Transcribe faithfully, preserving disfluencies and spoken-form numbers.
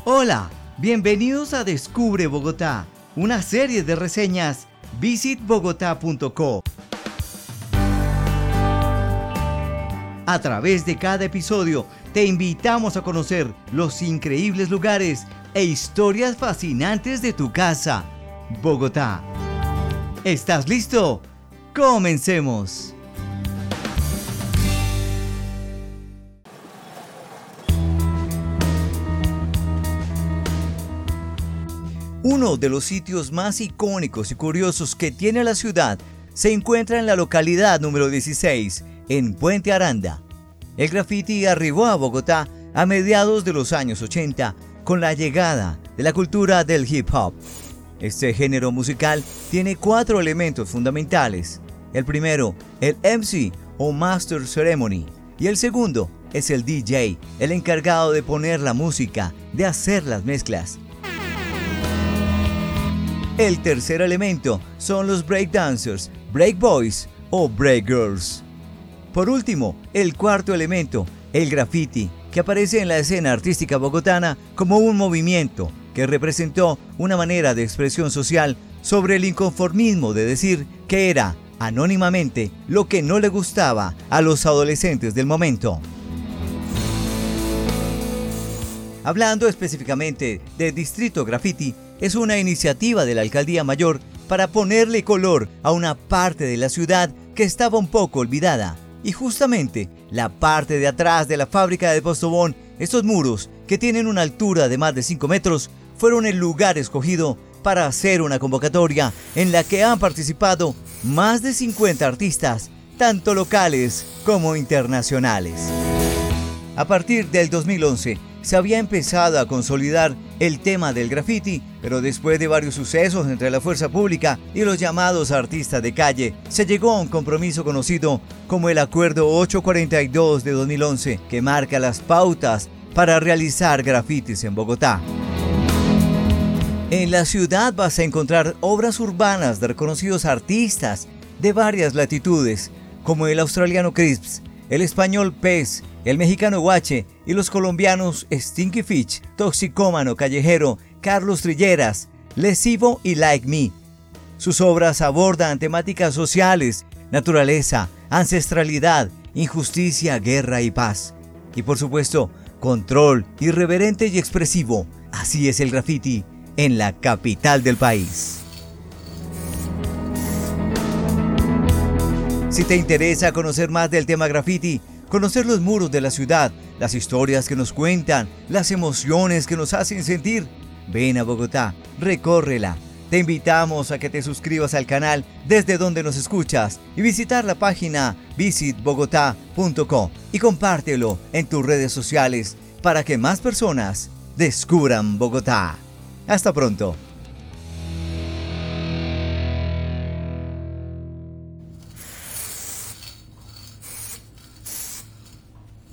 Hola, bienvenidos a Descubre Bogotá, una serie de reseñas. visit bogotá punto co. A través de cada episodio te invitamos a conocer los increíbles lugares e historias fascinantes de tu casa, Bogotá. ¿Estás listo? ¡Comencemos! Uno de los sitios más icónicos y curiosos que tiene la ciudad se encuentra en la localidad número dieciséis, en Puente Aranda. El graffiti arribó a Bogotá a mediados de los años ochenta con la llegada de la cultura del hip hop. Este género musical tiene cuatro elementos fundamentales. El primero, el M C o Master Ceremony, y el segundo es el D J, el encargado de poner la música, de hacer las mezclas. El tercer elemento son los breakdancers, break boys o break girls. Por último, el cuarto elemento, el graffiti, que aparece en la escena artística bogotana como un movimiento que representó una manera de expresión social sobre el inconformismo de decir que era, anónimamente, lo que no le gustaba a los adolescentes del momento. Hablando específicamente de Distrito Graffiti, es una iniciativa de la Alcaldía Mayor para ponerle color a una parte de la ciudad que estaba un poco olvidada. Y justamente la parte de atrás de la fábrica de Postobón, estos muros que tienen una altura de más de cinco metros, fueron el lugar escogido para hacer una convocatoria en la que han participado más de cincuenta artistas, tanto locales como internacionales. A partir del dos mil once, se había empezado a consolidar el tema del graffiti, pero después de varios sucesos entre la fuerza pública y los llamados artistas de calle, se llegó a un compromiso conocido como el Acuerdo ochocientos cuarenta y dos de dos mil once, que marca las pautas para realizar grafitis en Bogotá. En la ciudad vas a encontrar obras urbanas de reconocidos artistas de varias latitudes, como el australiano Crisps, el español Pez, el mexicano Guache y los colombianos Stinky Fish, Toxicómano Callejero, Carlos Trilleras, Lesivo y Like Me. Sus obras abordan temáticas sociales, naturaleza, ancestralidad, injusticia, guerra y paz. Y por supuesto, control, irreverente y expresivo. Así es el graffiti en la capital del país. Si te interesa conocer más del tema graffiti, conocer los muros de la ciudad, las historias que nos cuentan, las emociones que nos hacen sentir, ven a Bogotá, recórrela. Te invitamos a que te suscribas al canal desde donde nos escuchas y visitar la página visit bogotá punto co y compártelo en tus redes sociales para que más personas descubran Bogotá. Hasta pronto.